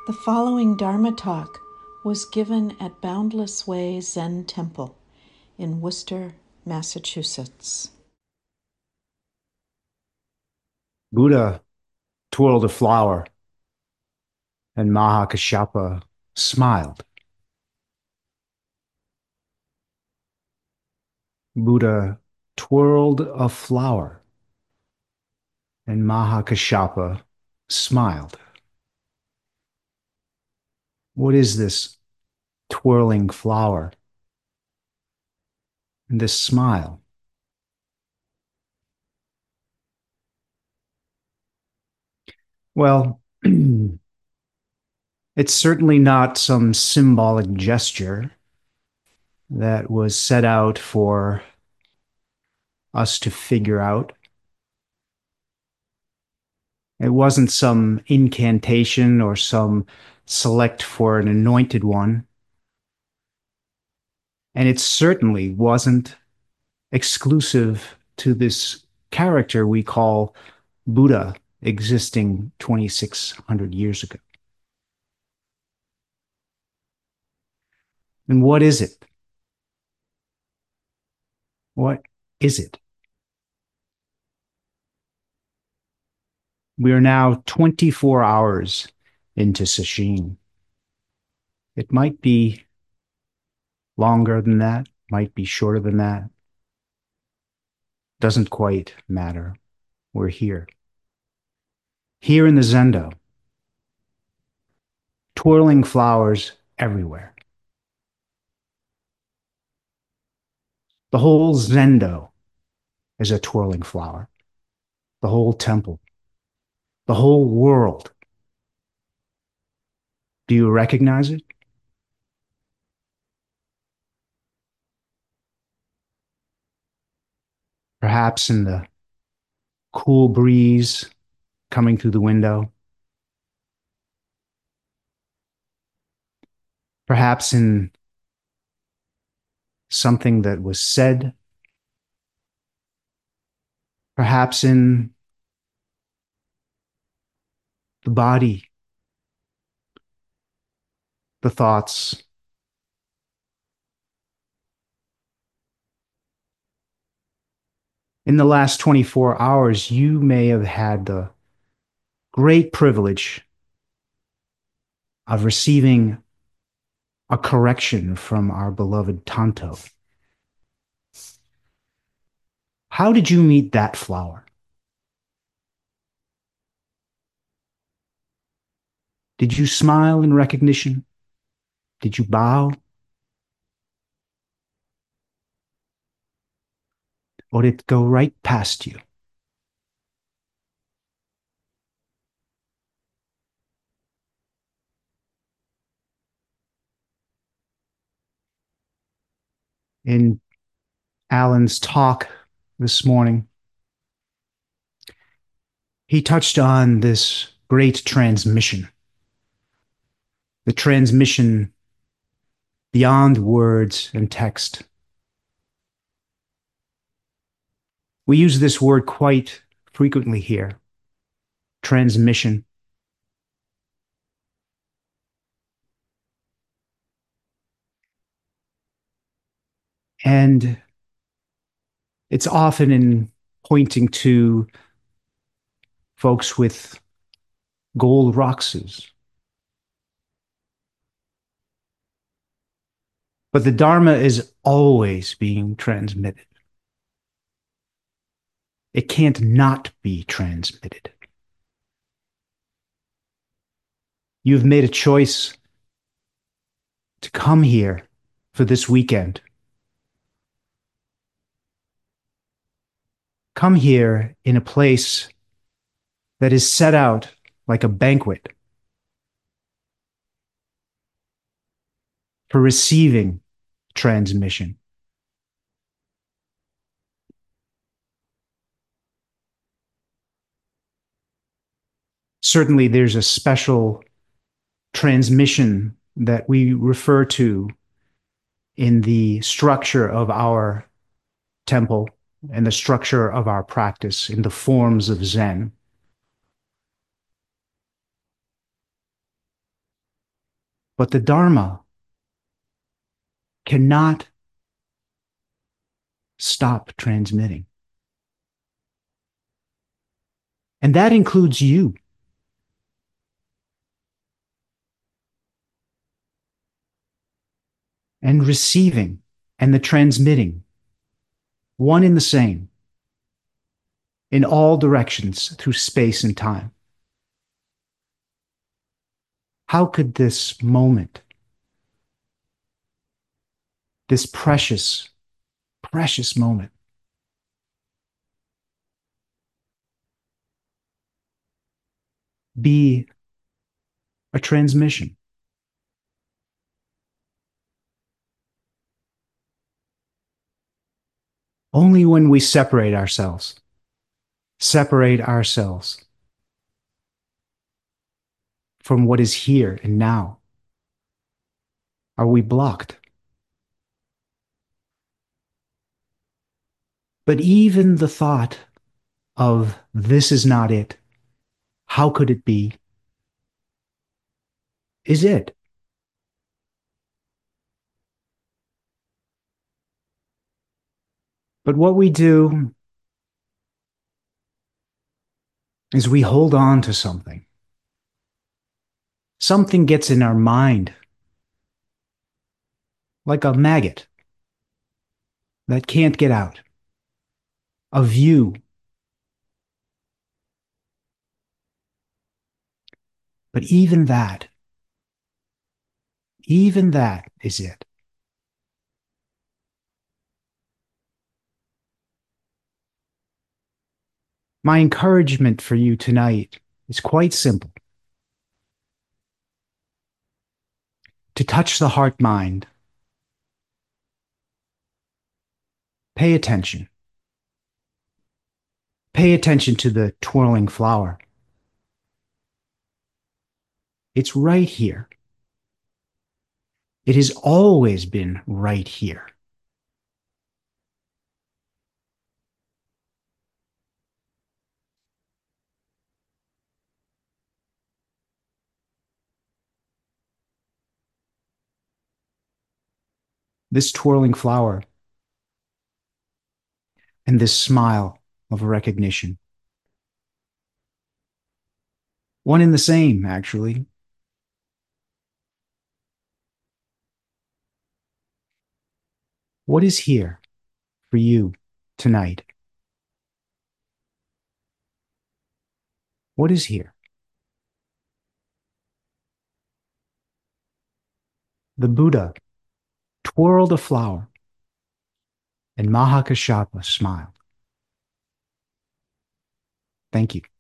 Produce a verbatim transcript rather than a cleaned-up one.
The following Dharma talk was given at Boundless Way Zen Temple in Worcester, Massachusetts. Buddha twirled a flower, and Mahakashapa smiled. Buddha twirled a flower, and Mahakashapa smiled. What is this twirling flower and this smile? Well, it's certainly not some symbolic gesture that was set out for us to figure out. It wasn't some incantation or some select for an anointed one. And it certainly wasn't exclusive to this character we call Buddha existing twenty-six hundred years ago. And what is it? What is it? We are now twenty-four hours into Sesshin. It might be longer than that, might be shorter than that. Doesn't quite matter. We're here. Here in the Zendo, twirling flowers everywhere. The whole Zendo is a twirling flower. The whole temple, the whole world. Do you recognize it? Perhaps in the cool breeze coming through the window. Perhaps in something that was said. Perhaps in the body, the thoughts. In the last twenty-four hours, you may have had the great privilege of receiving a correction from our beloved Tanto. How did you meet that flower? Did you smile in recognition? Did you bow? Or did it go right past you? In Alan's talk this morning, he touched on this great transmission, the transmission beyond words and text. We use this word quite frequently here, transmission. And it's often in pointing to folks with gold roxas. But the Dharma is always being transmitted. It can't not be transmitted. You've made a choice to come here for this weekend. Come here in a place that is set out like a banquet for receiving transmission. Certainly, there's a special transmission that we refer to in the structure of our temple and the structure of our practice in the forms of Zen. But the Dharma cannot stop transmitting. And that includes you. And receiving and the transmitting, one in the same, in all directions through space and time. How could this moment, this precious, precious moment, be a transmission? Only when we separate ourselves, separate ourselves from what is here and now, are we blocked. But even the thought of this is not it, how could it be, is it. But what we do is we hold on to something. Something gets in our mind, like a maggot that can't get out. A view. But even that, even that is it. My encouragement for you tonight is quite simple. To touch the heart mind, pay attention. Pay attention to the twirling flower. It's right here. It has always been right here. This twirling flower and this smile of recognition. One and the same, actually. What is here for you tonight? What is here? The Buddha twirled a flower, and Mahakashapa smiled. Thank you.